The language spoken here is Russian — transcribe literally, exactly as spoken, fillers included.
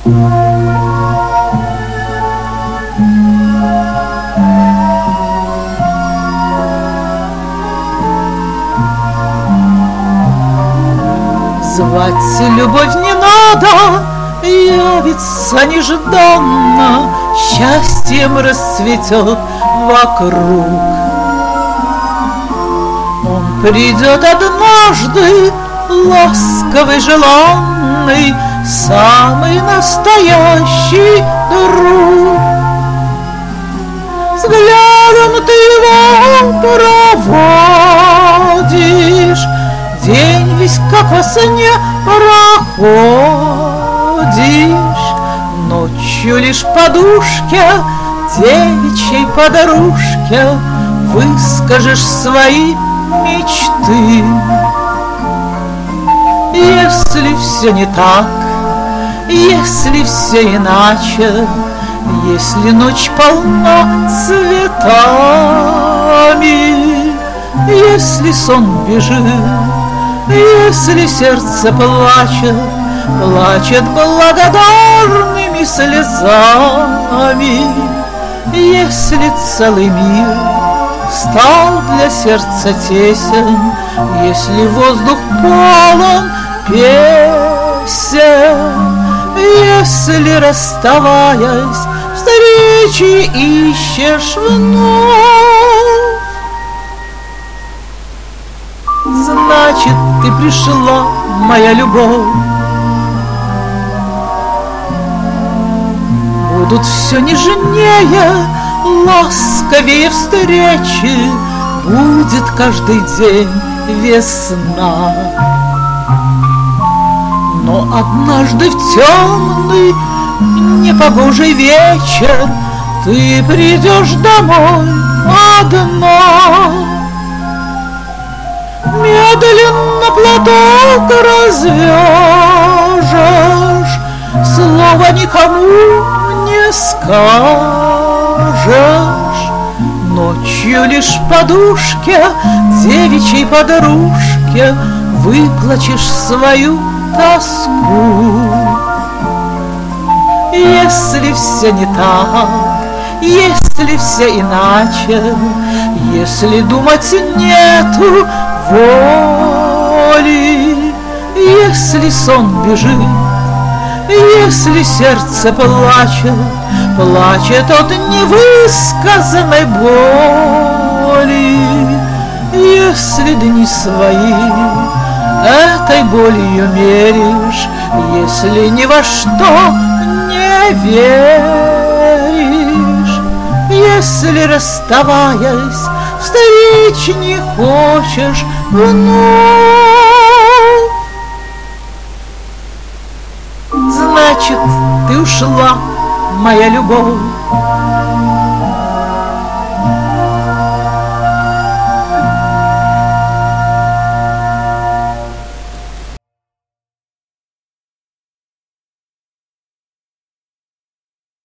Звать любовь не надо, явится нежданно, счастьем расцветет вокруг. Он придет однажды, ласковый, желанный, самый настоящий друг. Взглядом ты его проводишь, день весь как во сне проходишь. Ночью лишь подушке, девичьей подружке, выскажешь свои мечты. Если все не так, если все иначе, если ночь полна цветами, если сон бежит, если сердце плачет, плачет благодарными слезами, если целый мир стал для сердца тесен, если воздух полон песен, если, расставаясь, встречи ищешь вновь, значит, ты пришла, моя любовь. Будут все нежнее, ласковее встречи, будет каждый день весна. Но однажды в темный, непогожий вечер ты придешь домой одна. Медленно платок развяжешь, слова никому не скажешь. Ночью лишь подушке, девичьей подружке, выплачешь свою тоску. Если все не так, если все иначе, если думать нету воли, если сон бежит, если сердце плачет, плачет от невысказанной боли, если дни свои этой болью меришь, если ни во что не веришь, если, расставаясь, встреч не хочешь вновь, значит, ты ушла, моя любовь.